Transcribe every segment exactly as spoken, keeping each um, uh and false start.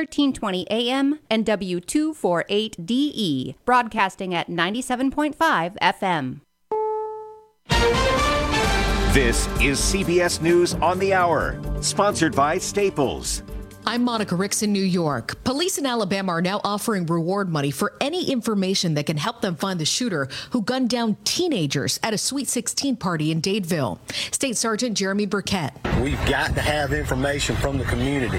thirteen twenty A M and W two forty-eight D E, broadcasting at ninety-seven point five F M. This is C B S News on the Hour, sponsored by Staples. I'm Monica Ricks in New York. Police in Alabama are now offering reward money for any information that can help them find the shooter who gunned down teenagers at a Sweet sixteen party in Dadeville. State Sergeant Jeremy Burkett. We've got to have information from the community.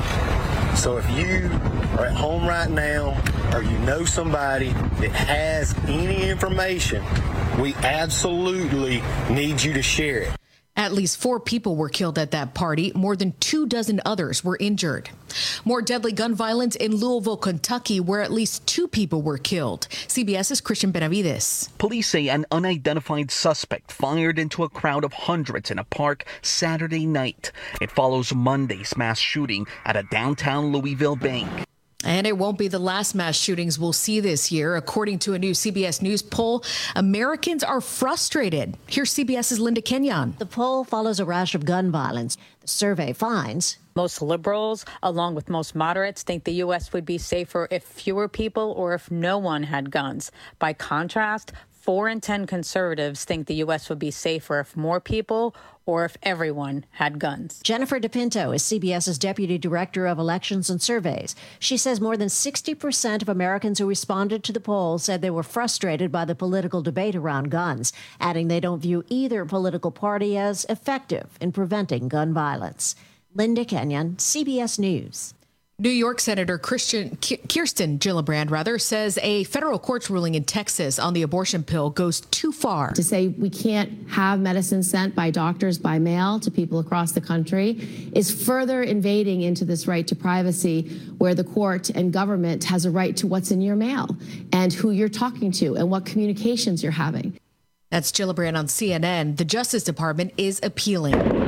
So if you are at home right now or you know somebody that has any information, we absolutely need you to share it. At least four people were killed at that party. More than two dozen others were injured. More deadly gun violence in Louisville, Kentucky, where at least two people were killed. CBS's Christian Benavides. Police say an unidentified suspect fired into a crowd of hundreds in a park Saturday night. It follows Monday's mass shooting at a downtown Louisville bank. And it won't be the last mass shootings we'll see this year. According to a new C B S News poll, Americans are frustrated. Here's CBS's Linda Kenyon. The poll follows a rash of gun violence. The survey finds most liberals, along with most moderates, think the U S would be safer if fewer people or if no one had guns. By contrast, four in ten conservatives think the U S would be safer if more people or if everyone had guns. Jennifer DePinto is CBS's Deputy Director of Elections and Surveys. She says more than sixty percent of Americans who responded to the poll said they were frustrated by the political debate around guns, adding they don't view either political party as effective in preventing gun violence. Linda Kenyon, C B S News. New York Senator Christian, Kirsten Gillibrand rather says a federal court's ruling in Texas on the abortion pill goes too far. To say we can't have medicine sent by doctors by mail to people across the country is further invading into this right to privacy, where the court and government has a right to what's in your mail and who you're talking to and what communications you're having. That's Gillibrand on C N N. The Justice Department is appealing.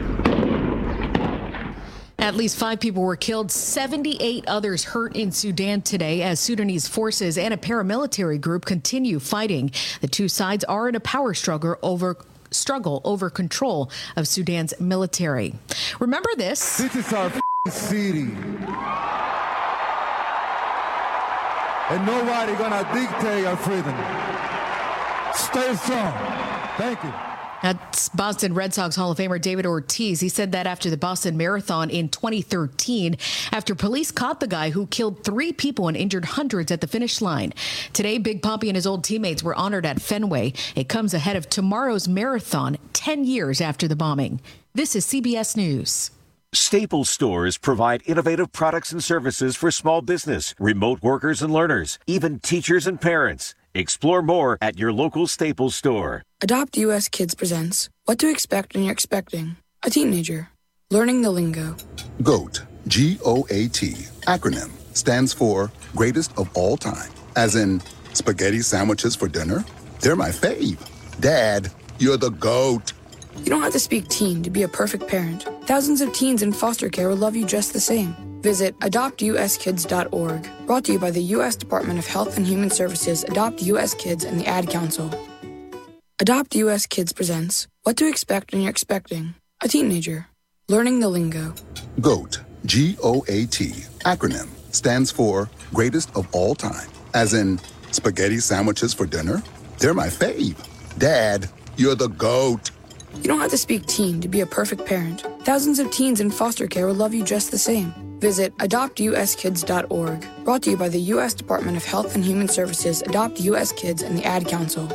At least five people were killed, seventy-eight others hurt in Sudan today as Sudanese forces and a paramilitary group continue fighting. The two sides are in a power struggle over struggle over control of Sudan's military. Remember this? This is our city. And nobody gonna dictate our freedom. Stay strong. Thank you. That's Boston Red Sox Hall of Famer David Ortiz. He said that after the Boston Marathon in twenty thirteen, after police caught the guy who killed three people and injured hundreds at the finish line. Today, Big Papi and his old teammates were honored at Fenway. It comes ahead of tomorrow's marathon, ten years after the bombing. This is C B S News. Staples stores provide innovative products and services for small business, remote workers and learners, even teachers and parents. Explore more at your local Staples store. Adopt U S Kids presents What to Expect When You're Expecting a Teenager. Learning the Lingo. GOAT, G O A T, acronym, stands for Greatest of All Time. As in, spaghetti sandwiches for dinner? They're my fave. Dad, you're the GOAT. You don't have to speak teen to be a perfect parent. Thousands of teens in foster care will love you just the same. Visit adopt u s kids dot org. Brought to you by the U S Department of Health and Human Services, Adopt U S Kids, and the Ad Council. Adopt U S Kids presents What to Expect When You're Expecting a Teenager. Learning the Lingo. GOAT, G O A T, acronym, stands for Greatest of All Time. As in, spaghetti sandwiches for dinner? They're my fave. Dad, you're the GOAT. You don't have to speak teen to be a perfect parent. Thousands of teens in foster care will love you just the same. Visit adopt u s kids dot org. Brought to you by the U S Department of Health and Human Services, Adopt U S Kids, and the Ad Council.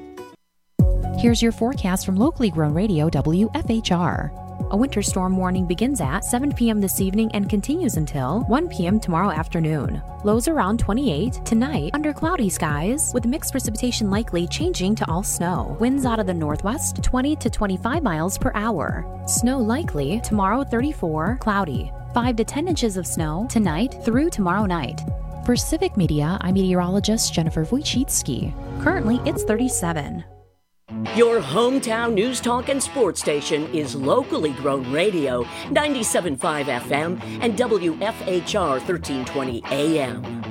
Here's your forecast from locally grown radio W F H R. A winter storm warning begins at seven p.m. this evening and continues until one p.m. tomorrow afternoon. Lows around twenty-eight. Tonight, under cloudy skies, with mixed precipitation likely changing to all snow. Winds out of the northwest, twenty to twenty-five miles per hour. Snow likely tomorrow, thirty-four. Cloudy. five to ten inches of snow tonight through tomorrow night. For Civic Media, I'm meteorologist Jennifer Wojcicki. Currently, it's thirty-seven. Your hometown news talk and sports station is locally grown radio, ninety-seven point five F M and W F H R thirteen twenty A M.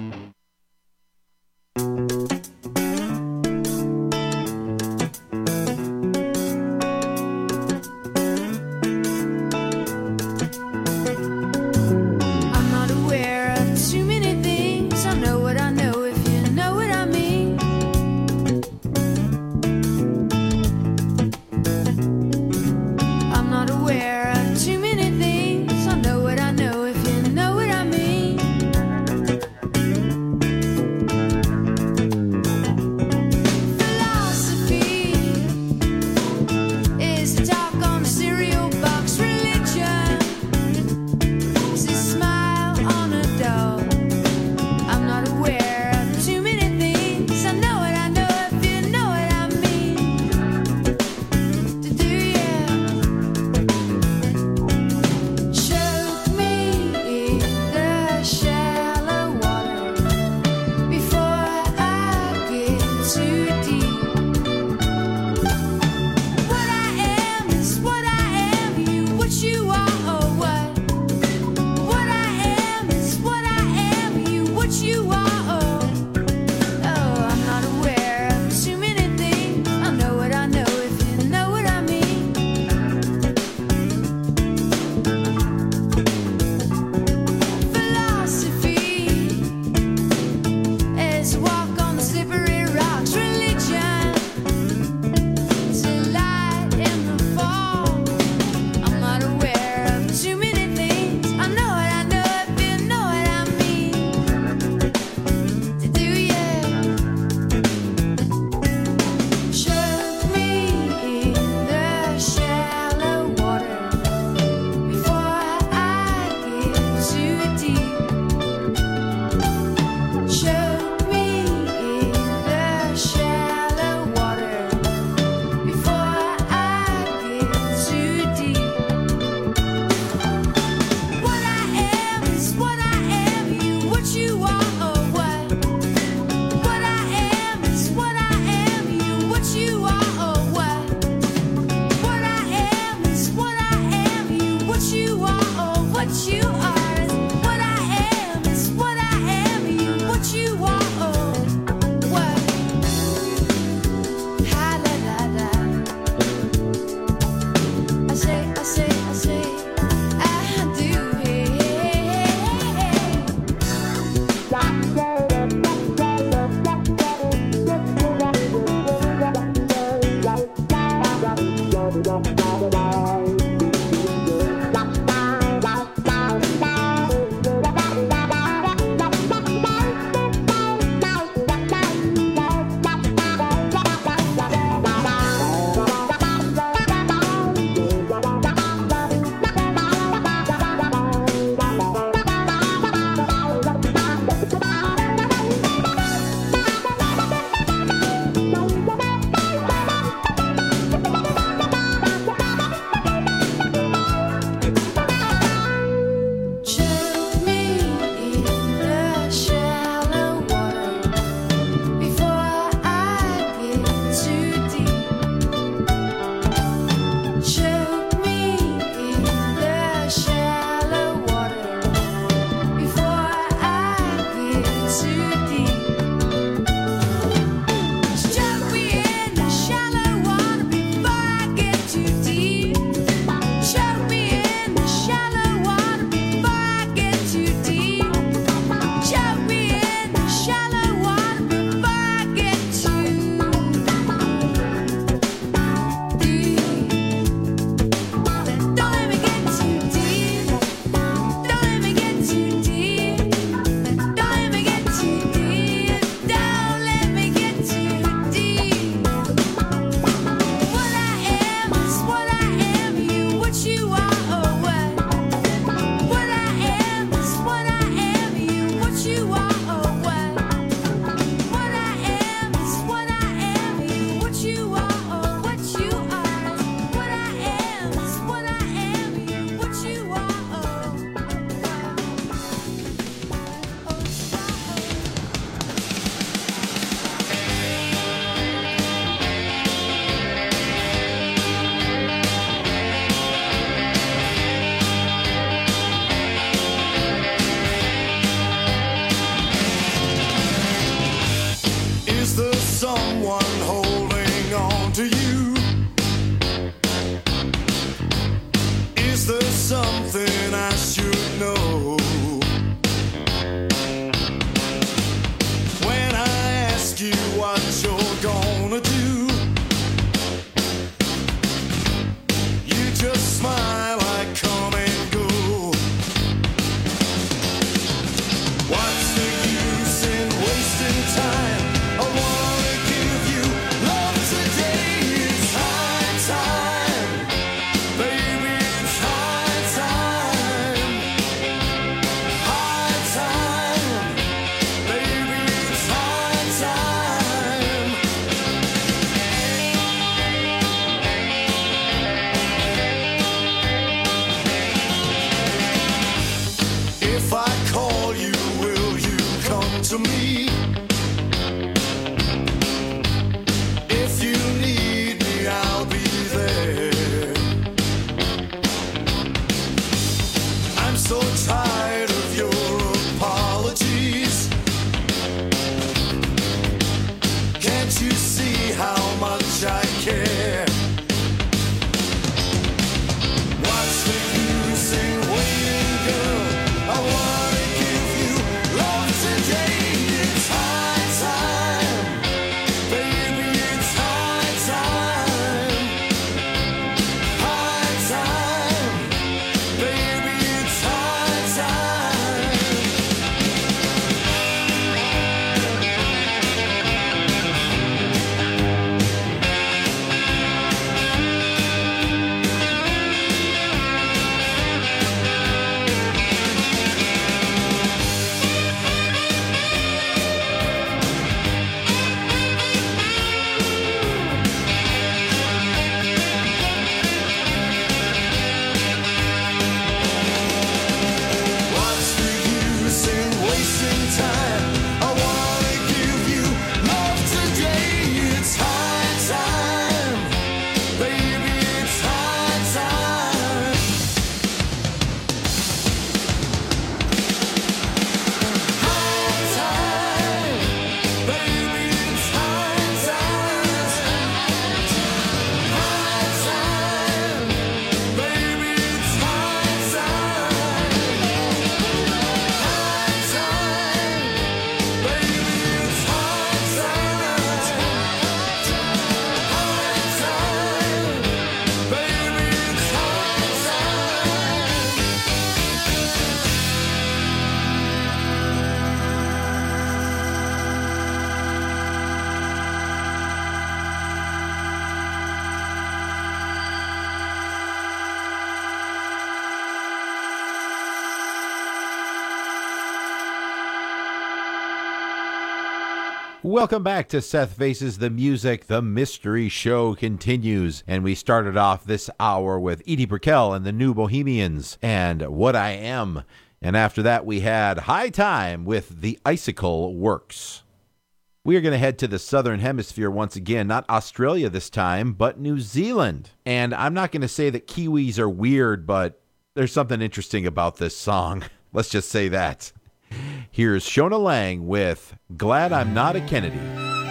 to me. If you need me, I'll be there. I'm so tired of your apologies. Can't you see how much I care? What's the use in waiting, girl? I wanna give you love today. It's high time, baby, it's high time. High time, baby, it's high time. What's the use in wasting time? I wanna give you love today. It's high time, baby, it's high time. High time, baby, it's high time. High time, baby, it's high time. High time, baby, it's high time. High time, baby, it's high Welcome back to Seth Faces the Music. The Mystery Show continues, and we started off this hour with Edie Brickell and the New Bohemians and What I Am. And after that, we had High Time with The Icicle Works. We are going to head to the Southern Hemisphere once again, not Australia this time, but New Zealand. And I'm not going to say that Kiwis are weird, but there's something interesting about this song. Let's just say that. Here's Shona Lang with Glad I'm Not a Kennedy.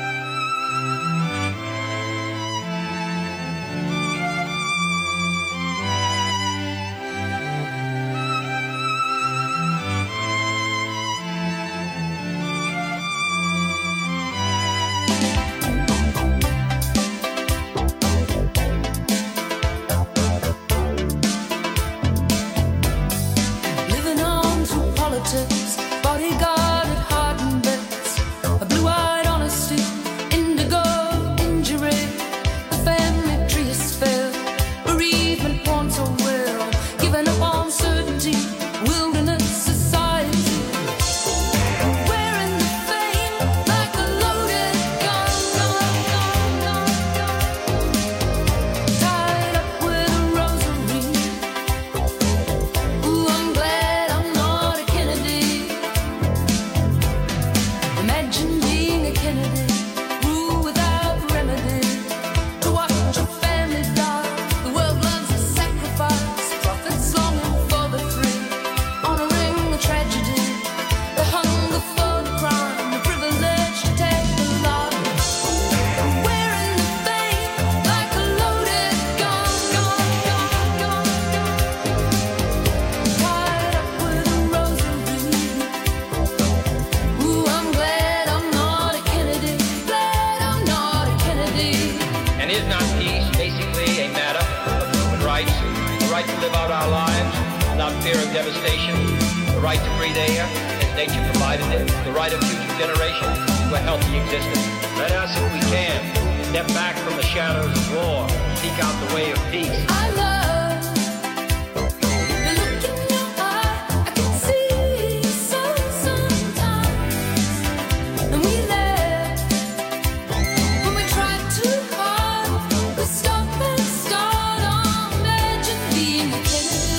Living on through politics, bodyguarded heart and bets, a blue-eyed honesty, indigo injury. The family tree is failed, bereavement born so well, giving up on certainty, wilderness society. Wearing the fame like a loaded gun, tied up with a rosary. Ooh, I'm glad I'm not a Kennedy. Imagine being a Kennedy, rule without remedy. To watch your family die, the world learns to sacrifice. Prophets longing for the free, honoring the tragedy, the hunger for the crime, the privilege to take the life. Wearing the fame like a loaded gun, tied up with a rosary. Ooh, I'm glad I'm not a Kennedy. Glad I'm not a Kennedy. And is not peace basically a matter of human rights? The right to live out our lives without fear of devastation, the right to breathe air as nature provided it, the right of future generations to a healthy existence. Let us, if we can, step back from the shadows of war, seek out the way of peace. I love the look in your eye. I can see so sometimes, and we laugh when we try too hard. We stop and start on. Imagine being a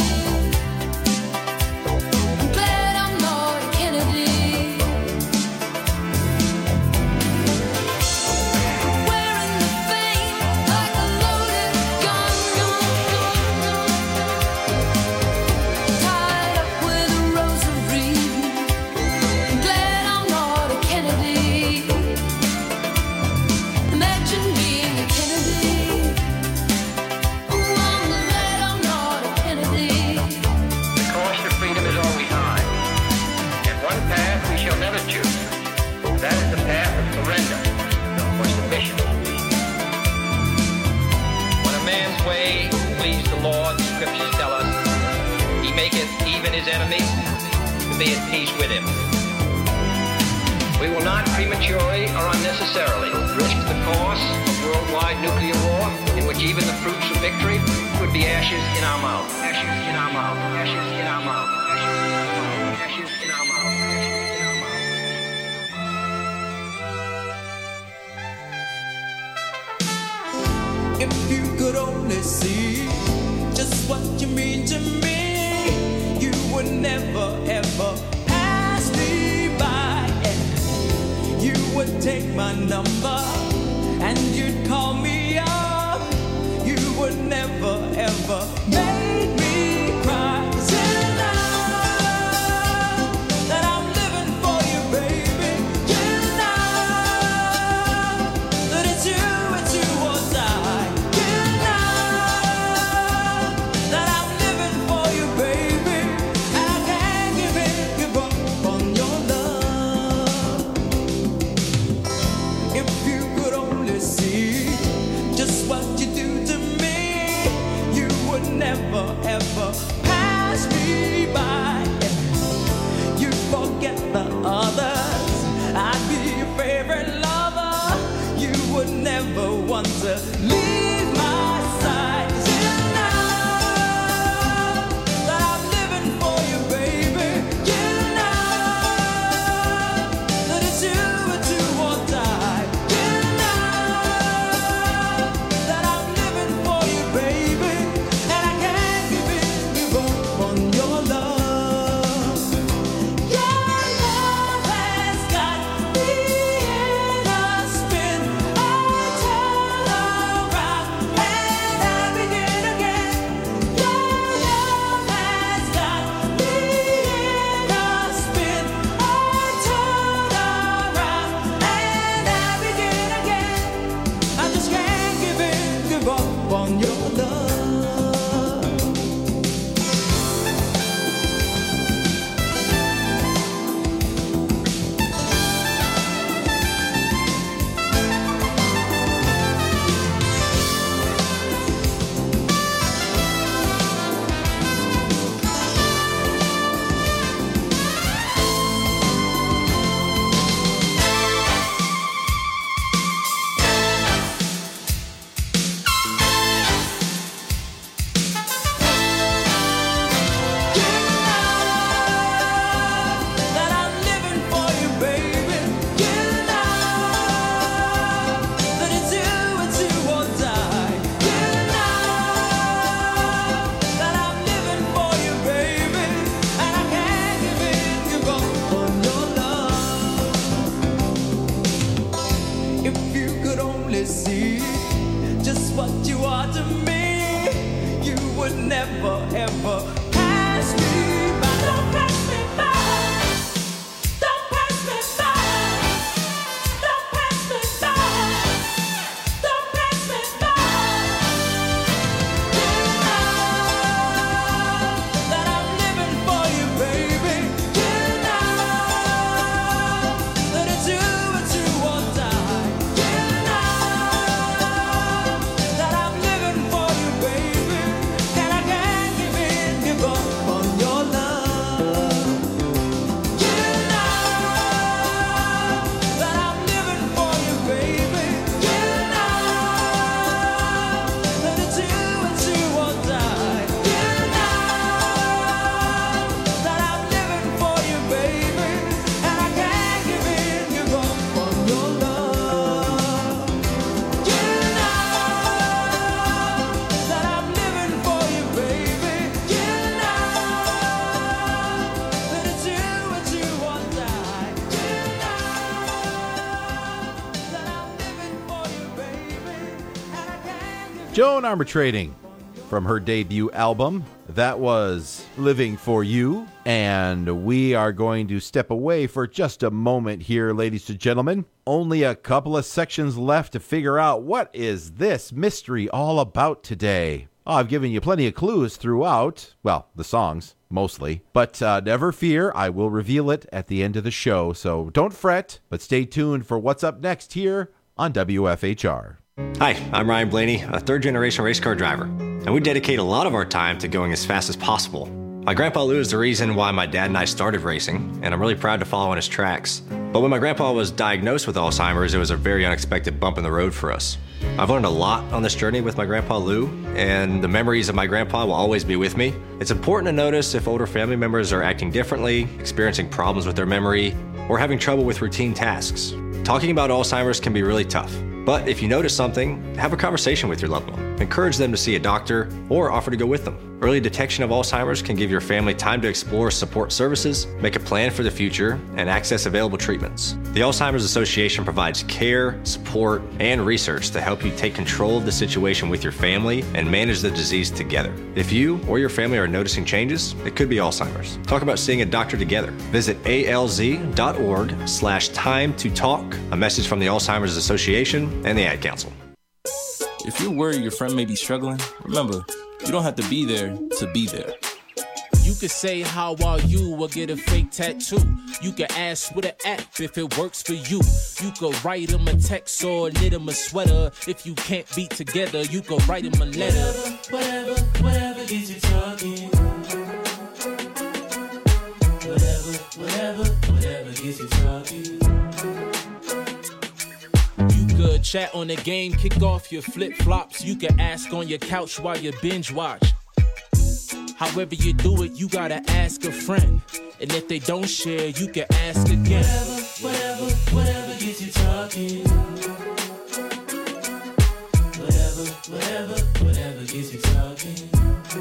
Kennedy. I'm glad I'm not a Kennedy. one path we shall never choose. That is the path of surrender or submission. When a man's way please the Lord, the scriptures tell us, he maketh even his enemies to be at peace with him. We will not prematurely or unnecessarily risk the course of worldwide nuclear war, in which even the fruits of victory would be ashes in our mouth. Ashes in our mouth. Ashes in our mouth. Ashes in our mouth. Ashes in our mouth. If you could only see just what you mean to me, you would never ever pass me by. You would take my number and you'd call me up. You would never ever make me cry. 'Cause you know that I'm living for you, baby. You know that it's you, it's you or die. You know that I'm living for you, baby. And I can't give in, give up on your love. If you could only see just what you do to me, you would never ever pass me by. You'd forget the others, I'd be your favorite lover. You would never want to leave my side. 'Cause you know that I'm living for you, baby. You know that it's you, it's you or die. You know that I'm living for you, baby. And I can't give in, give up on your love. Your love has got me in a spin. I turn around and I begin again. Your love has got me in a spin. I turn around and I begin again. I just can't give in, give up on your love. That I'm living for you, baby. You know that it's you, it's you or die. You know that I'm living for you, baby. And I can't give in, give up on your love. If you could only see just what you are to me, you would never ever pass me by. Don't pass me by. Don't pass me by. Don't pass me by. Don't pass me by. You know that I'm living for you, baby. You know that it's you, it's you or die. You know that I'm living for you, baby. And I can't give in, give up on your love. You know that I'm living for you, baby. You know that it's you, it's you or die. You know that I'm living for you, baby. And I can't give in, give up on your love. You know that I'm living for you, baby. You know that it's you, it's you or die. You know that I'm living for you, baby. And I can't give Joan Armatrading from her debut album. That was Living for You. And we are going to step away for just a moment here, ladies and gentlemen. Only a couple of sections left to figure out what is this mystery all about today. Oh, I've given you plenty of clues throughout, well, the songs, mostly. But uh, never fear, I will reveal it at the end of the show. So don't fret, but stay tuned for what's up next here on W F H R. Hi, I'm Ryan Blaney, a third-generation race car driver, and we dedicate a lot of our time to going as fast as possible. My grandpa Lou is the reason why my dad and I started racing, and I'm really proud to follow in his tracks. But when my grandpa was diagnosed with Alzheimer's, it was a very unexpected bump in the road for us. I've learned a lot on this journey with my grandpa Lou, and the memories of my grandpa will always be with me. It's important to notice if older family members are acting differently, experiencing problems with their memory, or having trouble with routine tasks. Talking about Alzheimer's can be really tough. But if you notice something, have a conversation with your loved one. Encourage them to see a doctor or offer to go with them. Early detection of Alzheimer's can give your family time to explore support services, make a plan for the future, and access available treatments. The Alzheimer's Association provides care, support, and research to help you take control of the situation with your family and manage the disease together. If you or your family are noticing changes, it could be Alzheimer's. Talk about seeing a doctor together. Visit A L Z dot org slash time to talk. A message from the Alzheimer's Association and the Ad Council. If you're worried your friend may be struggling, remember, you don't have to be there to be there. You could say, how are you, or get a fake tattoo. You could ask with an app if it works for you. You could write him a text or knit him a sweater. If you can't be together, you could write him a letter. Whatever, whatever, whatever gets you talking. Whatever, whatever, whatever gets you talking. You could chat on the game, kick off your flip-flops. You could ask on your couch while you binge watch. However you do it, you gotta ask a friend. And if they don't share, you can ask again. Whatever, whatever, whatever gets you talking. Whatever, whatever, whatever gets you talking.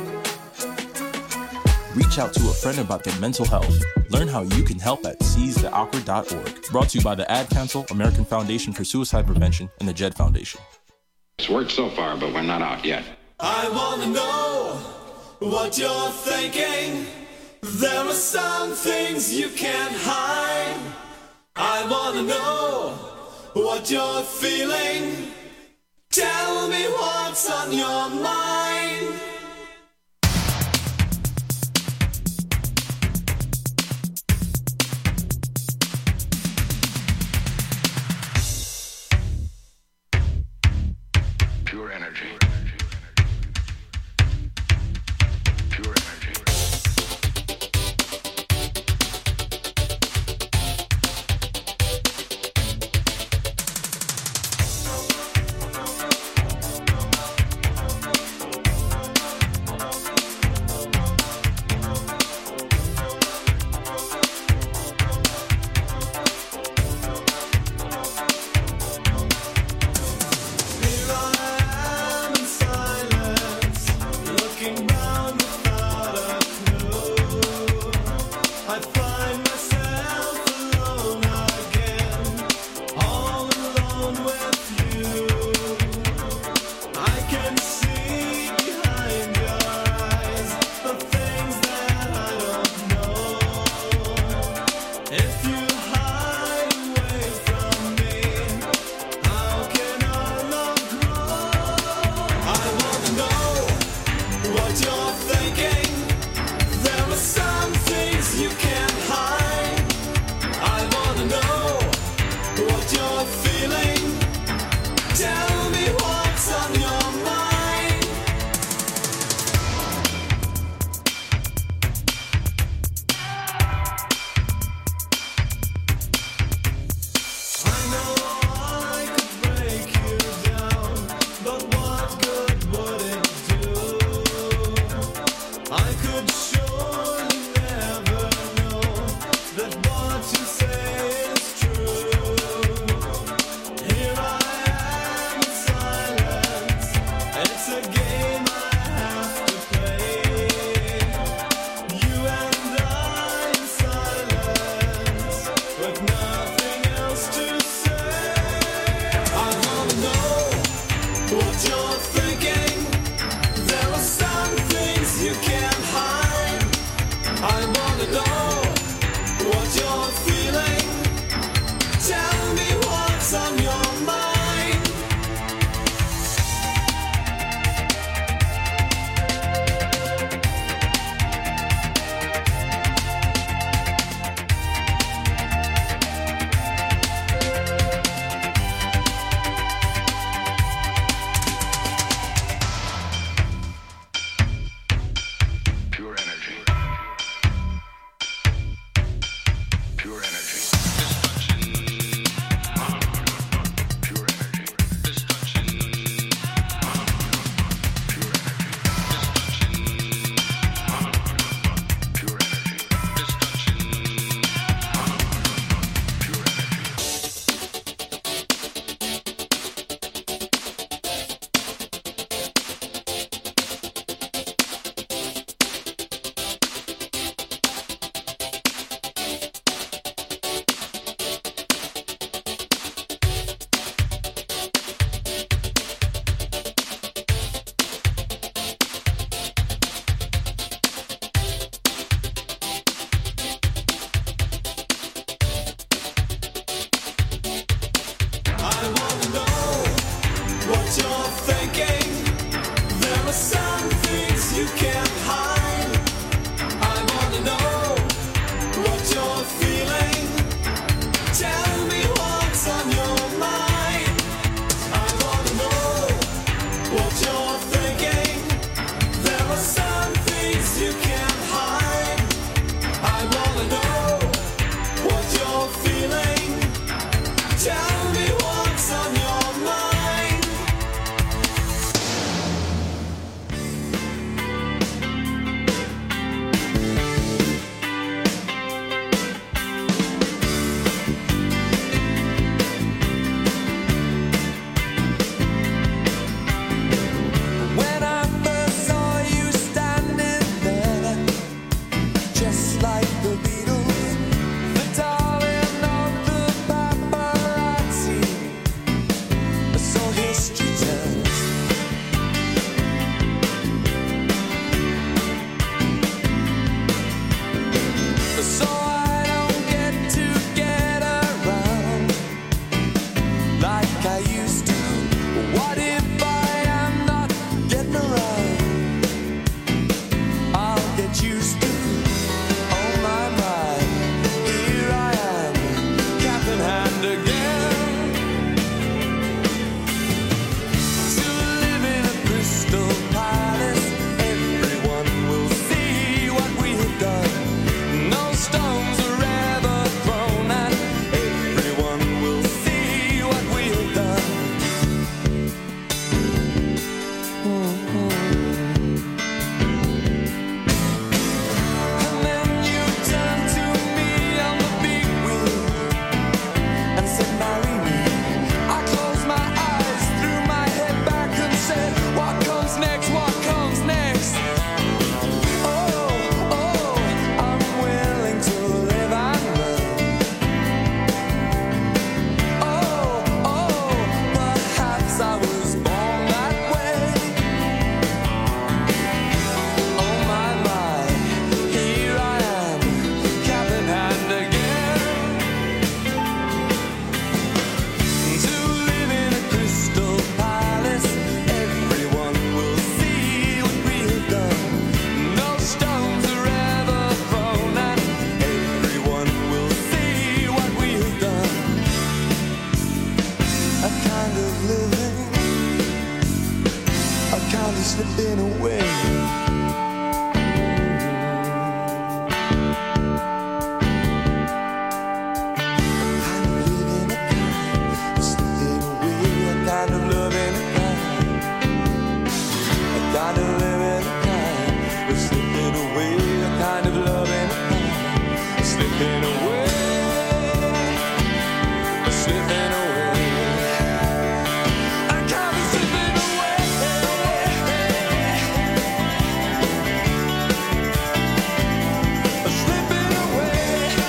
Reach out to a friend about their mental health. Learn how you can help at seize the awkward dot org. Brought to you by the Ad Council, American Foundation for Suicide Prevention, and the Jed Foundation. It's worked so far, but we're not out yet. I wanna know what you're thinking. There are some things you can't hide. I wanna know what you're feeling. Tell me what's on your mind. Pure energy. slipping away. Kind of living a kind, a kind of living a kind, we're slipping away, a kind of loving a kind, slipping away, we're slipping away, a kind of slipping away, a slipping away.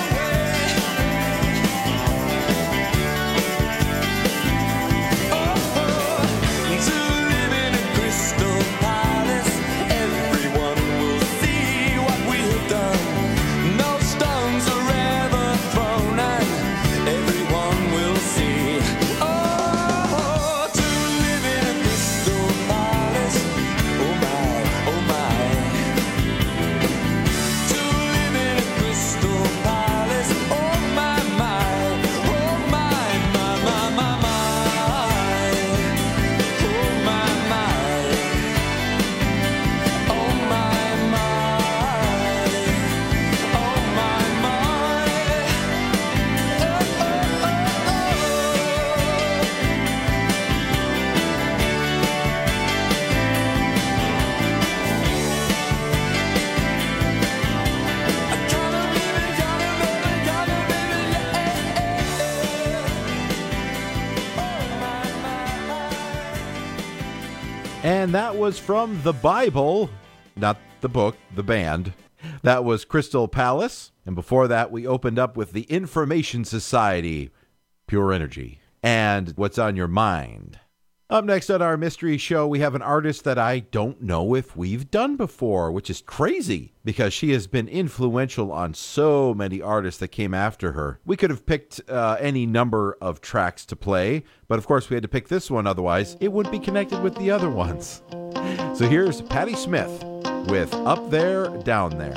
And that was from the Bible, not the book, the band. That was Crystal Palace. And before that, we opened up with the Information Society, Pure Energy. And What's on Your Mind? Up next on our mystery show, we have an artist that I don't know if we've done before, which is crazy because she has been influential on so many artists that came after her. We could have picked uh, any number of tracks to play, but of course we had to pick this one, otherwise it wouldn't be connected with the other ones. So here's Patti Smith with Up There, Down There.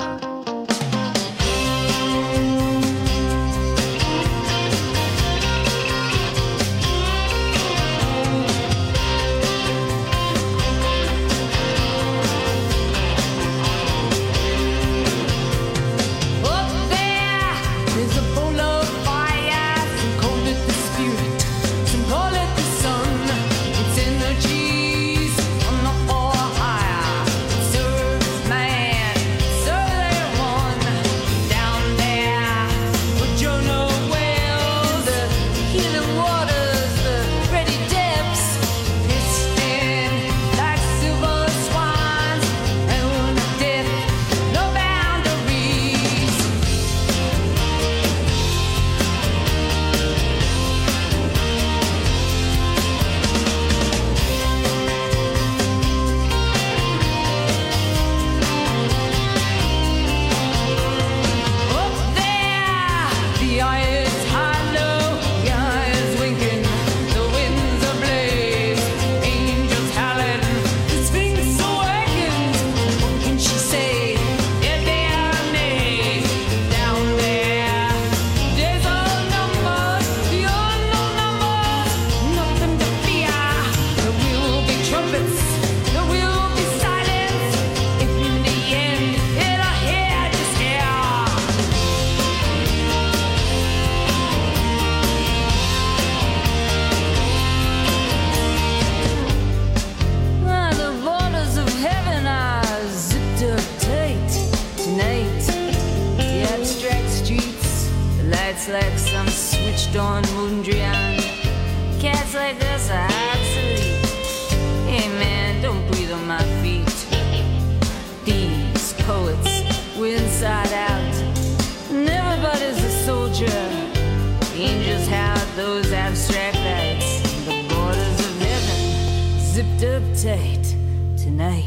Like some switched on Mondrian. Cats like us are obsolete. Hey man, don't breathe on my feet. These poets were inside out, and everybody's a soldier. Angels have those abstract lights. The borders of heaven zipped up tight tonight.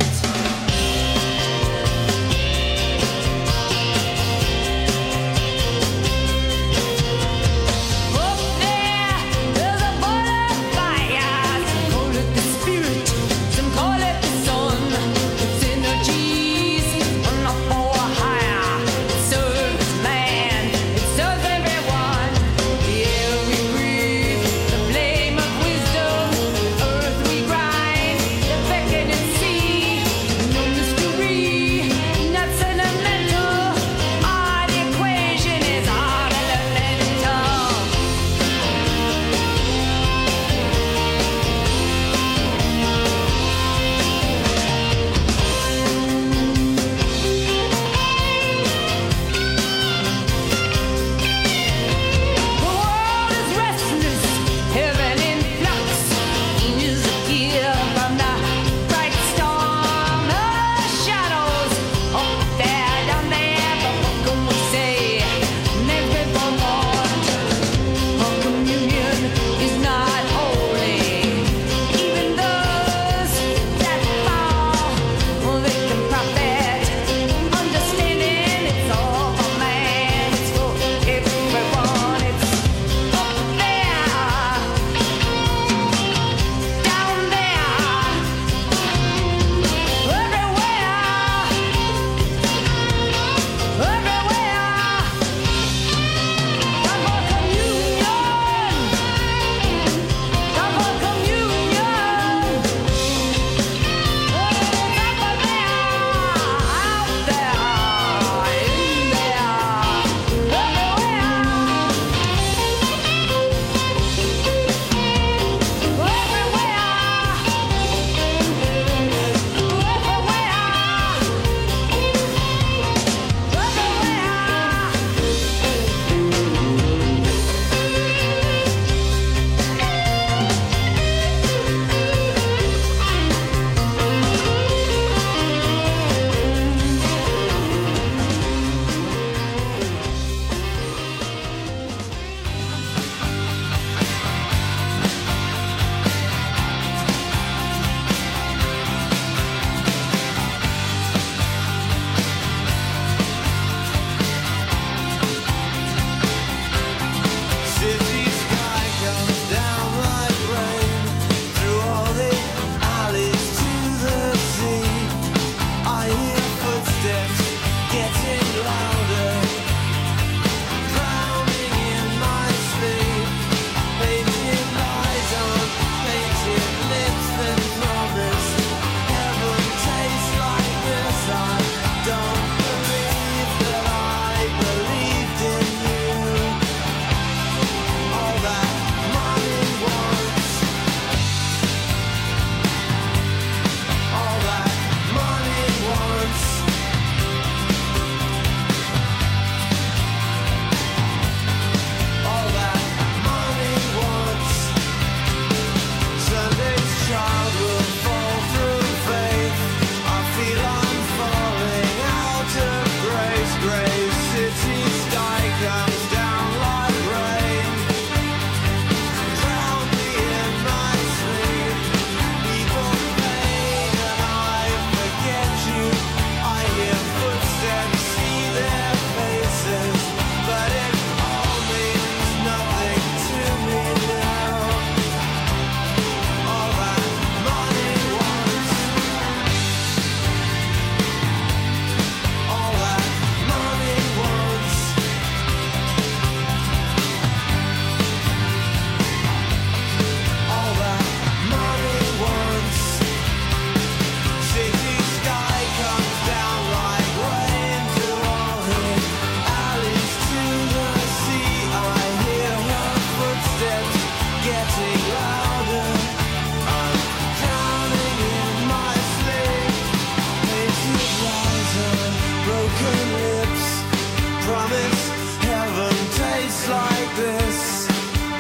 Wisdom, earth we grind, the beckoning sea.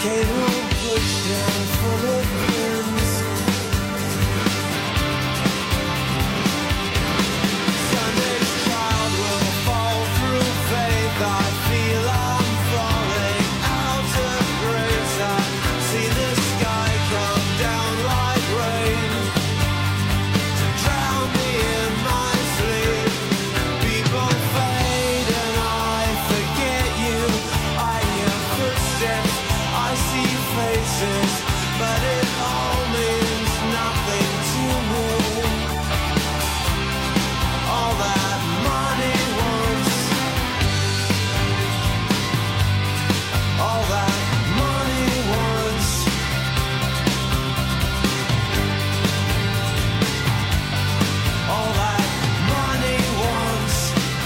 cable pushed down full of pins. Sunday's child will fall through faith. I feel I'm falling out of grace. I see the sky come down like rain to drown me in my sleep. People fade and I forget you. I hear footsteps, I see faces, but it all means nothing to me. All that money wants, all that money wants, all that money wants.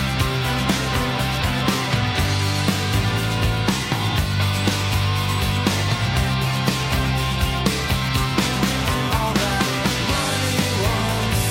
All that money wants.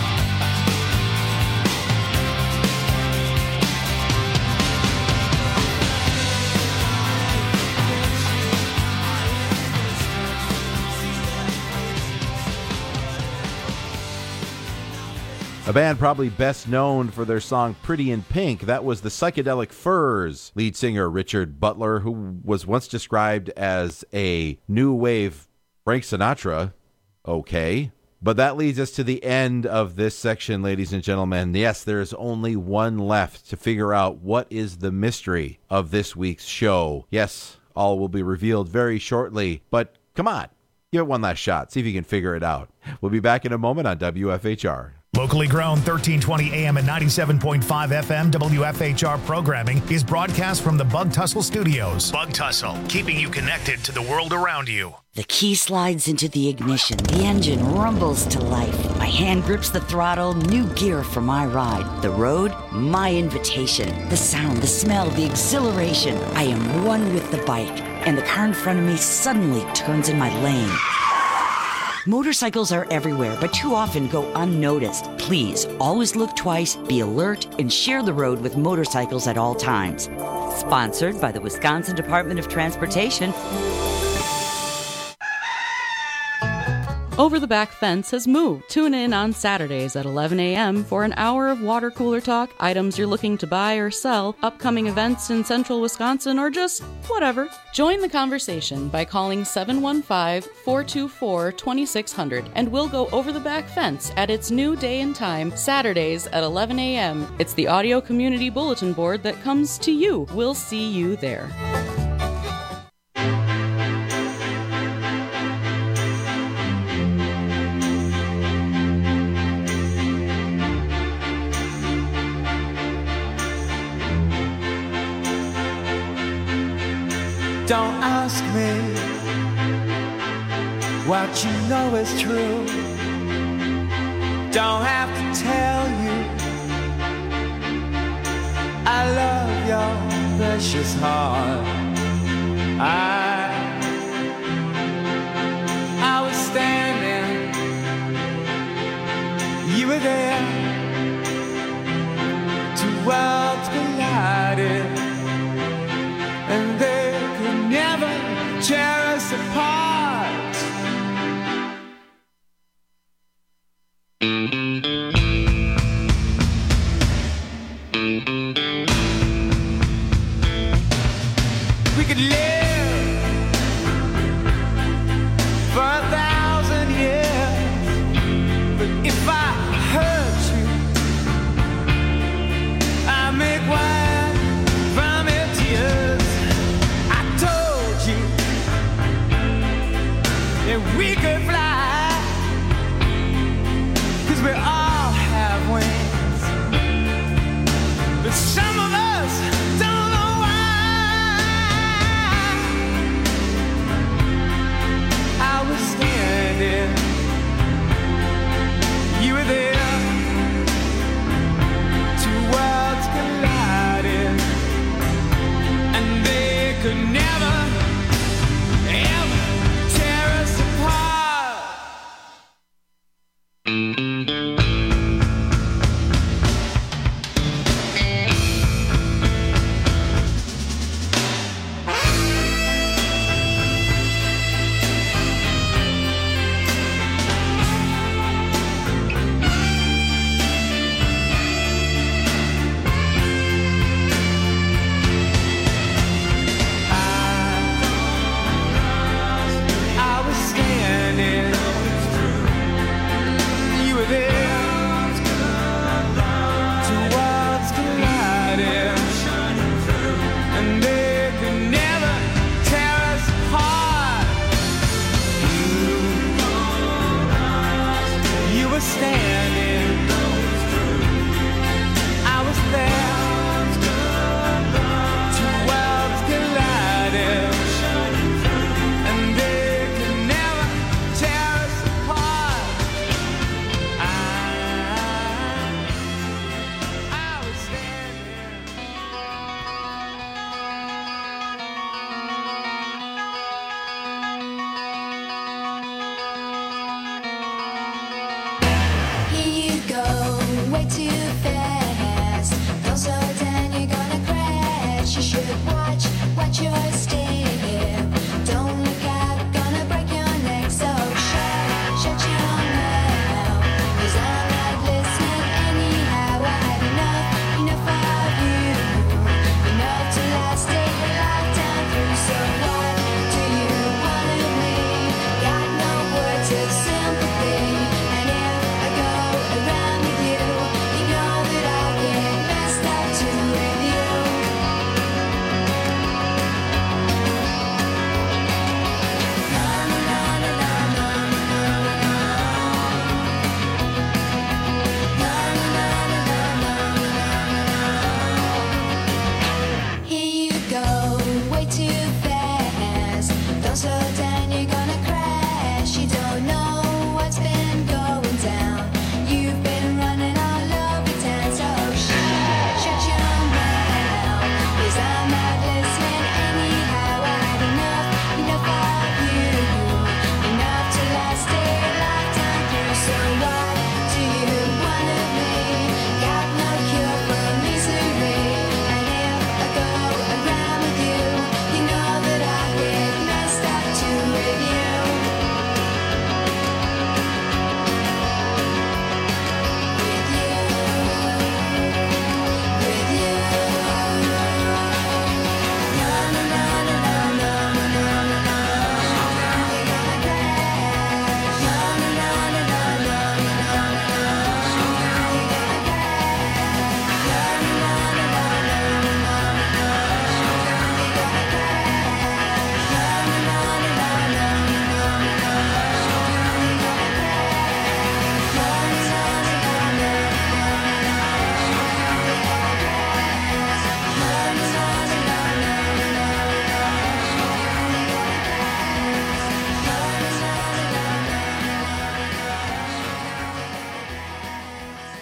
A band probably best known for their song Pretty in Pink. That was the Psychedelic Furs. Lead singer Richard Butler, who was once described as a new wave Frank Sinatra. Okay. But that leads us to the end of this section, ladies and gentlemen. Yes, there is only one left to figure out what is the mystery of this week's show. Yes, all will be revealed very shortly, but come on, give it one last shot. See if you can figure it out. We'll be back in a moment on W F H R. Locally grown thirteen twenty A M and ninety-seven point five F M W F H R programming is broadcast from the Bug Tussle Studios. Bug Tussle, keeping you connected to the world around you. The key slides into the ignition. The engine rumbles to life. My hand grips the throttle. New gear for my ride. The road, my invitation. The sound, the smell, the exhilaration. I am one with the bike, and the car in front of me suddenly turns in my lane. Motorcycles are everywhere, but too often go unnoticed. Please, always look twice, be alert, and share the road with motorcycles at all times. Sponsored by the Wisconsin Department of Transportation. Over the Back Fence has moved. Tune in on Saturdays at eleven a.m. for an hour of water cooler talk, items you're looking to buy or sell, upcoming events in central Wisconsin, or just whatever. Join the conversation by calling seven one five, four two four, two six zero zero and we'll go over the back fence at its new day and time, Saturdays at eleven a.m. It's the audio community bulletin board that comes to you. We'll see you there. Don't ask me what you know is true. Don't have to tell you I love your precious heart. I I was standing, you were there. Two worlds collided, and they could never tear us apart. We could live for a thousand years, but if I hurt you, I make wine from your tears. I told you that we could fly, 'cause we all have wings, but some of us don't know why. I was standing, you were there, two worlds collided, and they could never, ever tear us apart.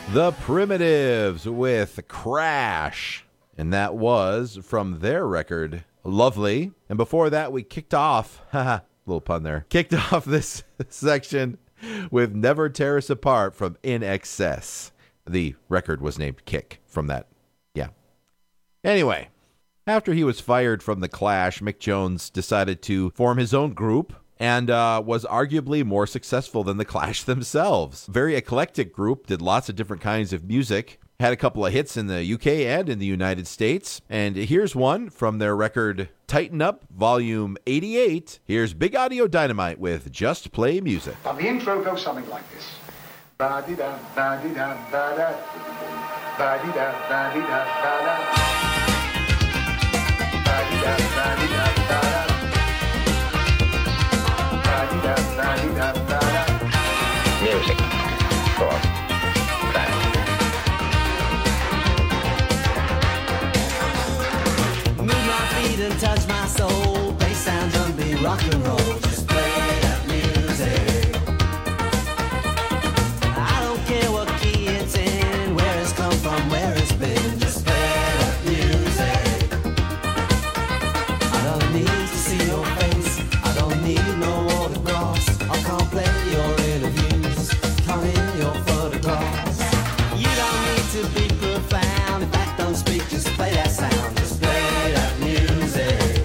The Primitives with Crash. And that was from their record, Lovely. And before that, we kicked off, haha, little pun there, kicked off this section with Never Tear Us Apart from In Excess. The record was named Kick from that. Yeah. Anyway, after he was fired from The Clash, Mick Jones decided to form his own group and uh, was arguably more successful than The Clash themselves. Very eclectic group, did lots of different kinds of music, had a couple of hits in the U K and in the United States. And here's one from their record Tighten Up, Volume eighty-eight. Here's Big Audio Dynamite with Just Play Music. Now the intro goes something like this. Ba-di-da, ba-di-da, ba-da, ba-di-da, ba-di-da, ba-da, ba-di-da, ba-di-da, ba-da, ba-di-da, ba-di-da, ba-da. Music. Go on. Back. Move my feet and touch my soul. Bass sounds and be rock and roll. Just play that music. I don't care what key it's in, where it's come from, where it's been. Just play that music. I don't need to see your face. I don't need no autographs. I can't play your interviews. Come in your photographs. You don't need to be profound. In fact, don't speak. Just play that sound. Just play that music.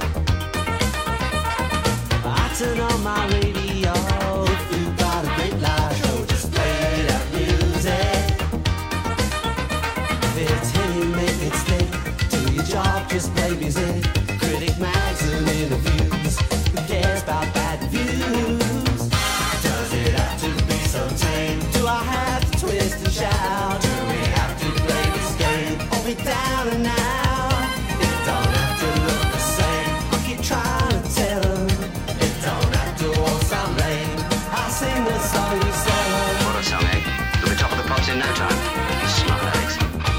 I turn on my radio. If you've got a great live show, just play that music. If it's hitting, make it stick. Do your job, just play music. Critic mags and interviews. Who cares about bad views? Does it have to be so tame? Do I have to twist and shout? Do we have to play this game? Or be down and out? It don't have to look the same. I keep trying to tell them. It don't have to all sound lame. I sing the song you sell. What a song, eh? You'll be top of the pops in no time. Smart legs.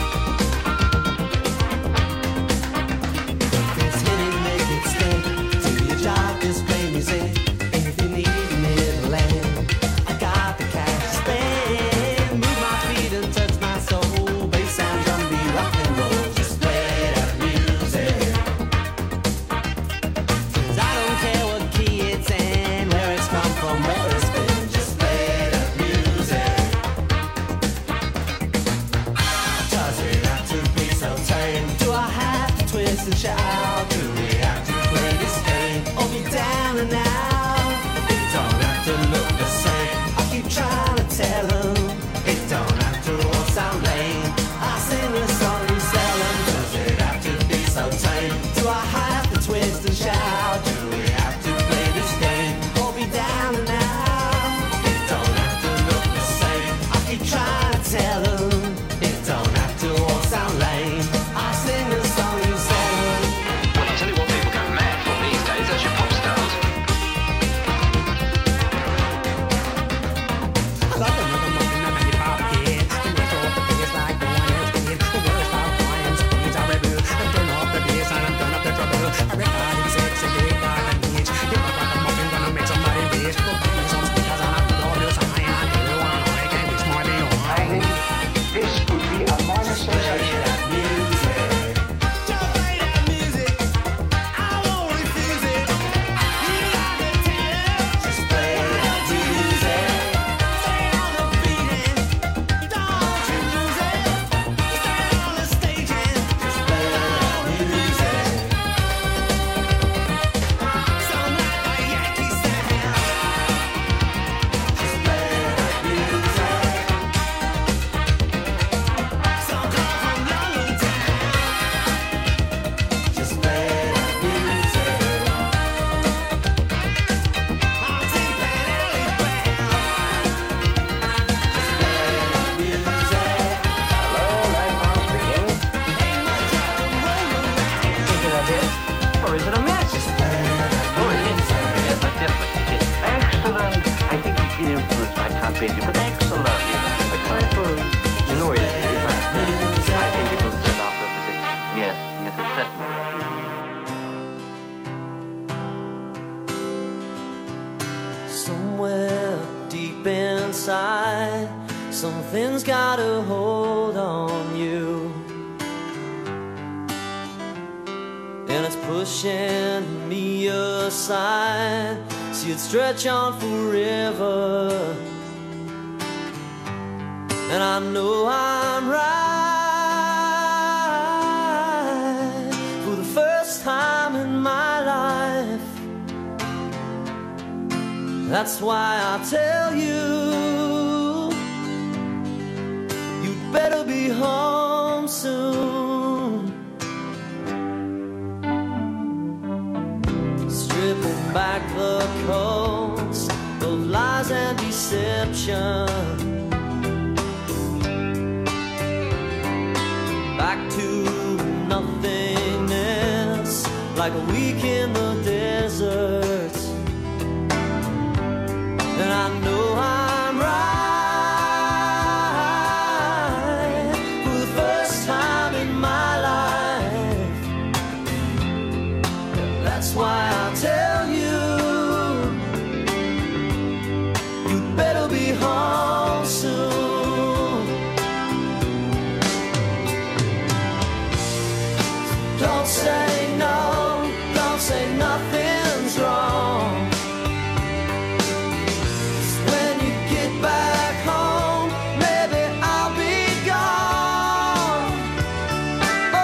If it's hitting, make it stick. Do your job, just play music. If you need a middle land, I got the cash to spend. Move my feet and touch my soul. Bass sound, drum beat, rock and roll. Just play that music. 'Cause I don't care what key it's in, where it's come from, where it's been. Just play that music. Does it have to be so tame? Do I have to twist and shout? Do we have to play this game? Or be down and out? It don't have to look the same. I keep trying to tell them. It don't have to all sound lame. I sing the song you sell them. Does it have to be so tame? Do I have to twist and shout? Do we have to play this game? Or be down and out? It don't have to look the same. I keep trying to tell them. It don't have to all sound lame. I sing the song you sell them. Well, I'll tell you what people go mad for these days. That's your pop stars. I love the rhythm of the number you pop kid. Can you throw up the bass like no one else did? The words start flying, speeds are rebel. I'm turn off the bass and I'm turn up the trouble. I record in sexy, big got a niche. If I rock the muffin, gonna make somebody rich. Go buy me some speakers and I'll blow this high and everyone I can be smart, they know I think This would be a minor sensation. that music. Just play that music. I won't refuse it. You got the talent. Just play that music. Stay on the beating. Don't you lose it. Stay on the stage and just play that music. Sound like a Yankee sound. Just play that music. Some come from London town. Just play that music. I'll take that alley brown. Just play that music. Hello, Lighthouse speaking. Ain't much I can roll around. Is it a hit? Or is it a mess? Oh, it is. Yes, but definitely. It's excellent. I think it's been influenced by Tom Petty, but excellent. A kind of noise. I think it was set off of the Yes, yes, it's certainly. Somewhere deep inside, Something's got a hold on you, and it's pushing me aside. See it stretch on forever, and I know I'm right for the first time in my life. That's why I tell you, you'd better be home soon. Stripping back the coats of lies and deception, back to nothingness, like a week in the desert. And I know I'm right for the first time in my life. That's why I tell you, you'd better be home soon. Don't say no, don't say nothing's wrong. When you get back home, maybe I'll be gone. Oh,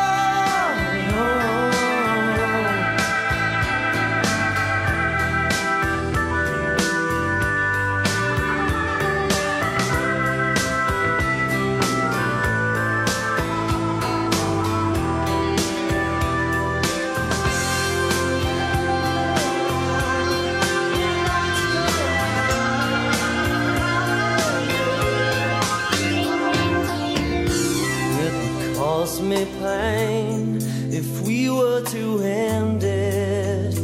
it would cause me pain if we were to end it,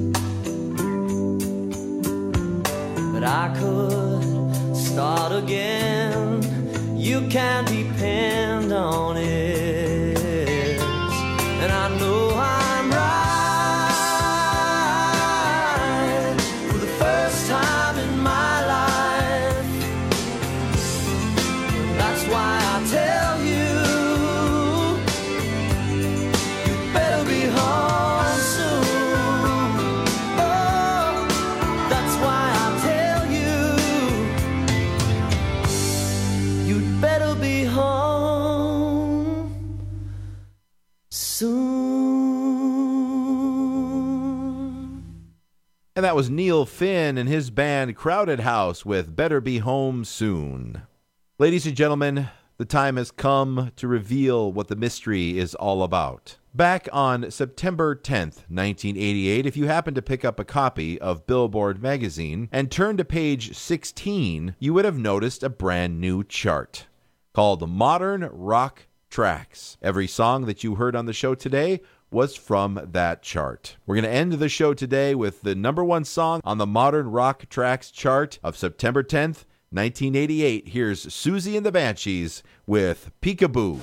but I could start again. You can depend on it, and I know I'm right for the first time in my life. That's why I tell you, you better be home soon. Oh, that's why I tell you, you'd better be home soon. And that was Neil Finn and his band Crowded House with Better Be Home Soon. Ladies and gentlemen, the time has come to reveal what the mystery is all about. Back on September tenth, nineteen eighty-eight, if you happen to pick up a copy of Billboard magazine and turn to page sixteen, you would have noticed a brand new chart called Modern Rock Tracks. Every song that you heard on the show today was from that chart. We're going to end the show today with the number one song on the Modern Rock Tracks chart of September tenth, nineteen eighty-eight. Here's Susie and the Banshees with Peekaboo.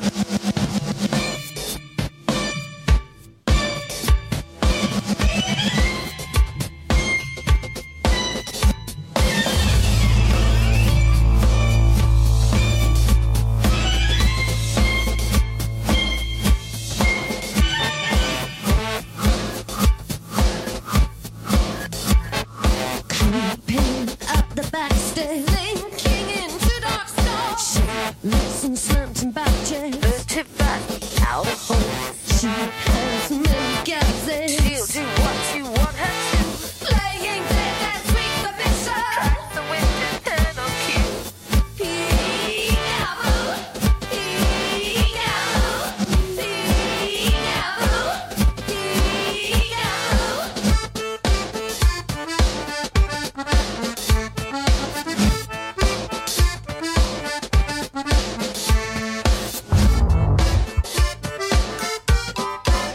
Creeping up the back stairs, linking into dark stars. Listen, slurps and batches, vertebrae out of home. She has many gases. She'll do what you want her to. Playing dead and sweet submission. Tries to win eternal cue. Peekaboo, peekaboo, peekaboo, peekaboo.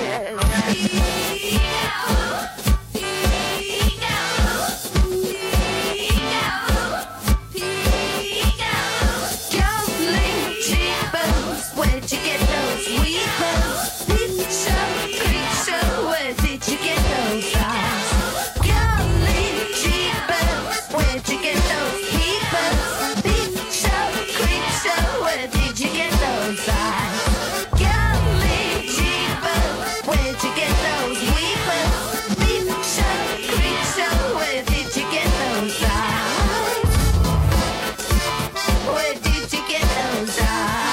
Where'd you get those weepers? Peep show, creep show, where did you get those eyes? Golly jeepers, where'd you get those peepers? Peep show, creep show, where did you get those eyes? Golly jeepers, where'd you get those weepers? Peep show, creep show, where did you get those eyes? Where did you get those eyes?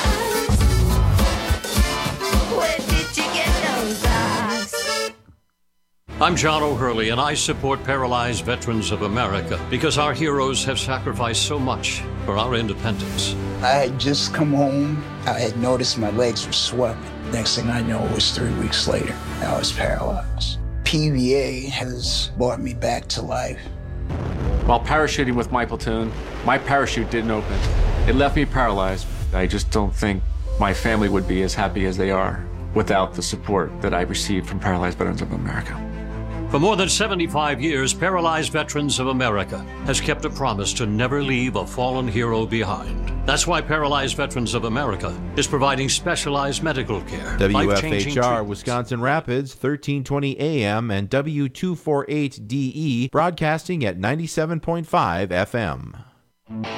I'm John O'Hurley, and I support Paralyzed Veterans of America because our heroes have sacrificed so much for our independence. I had just come home. I had noticed my legs were swelling. Next thing I know, it was three weeks later. I was paralyzed. P V A has brought me back to life. While parachuting with my platoon, my parachute didn't open. It left me paralyzed. I just don't think my family would be as happy as they are without the support that I received from Paralyzed Veterans of America. For more than seventy-five years, Paralyzed Veterans of America has kept a promise to never leave a fallen hero behind. That's why Paralyzed Veterans of America is providing specialized medical care. W F life-changing H R treatments. Wisconsin Rapids, thirteen twenty A M and W two forty-eight D E, broadcasting at ninety-seven point five F M.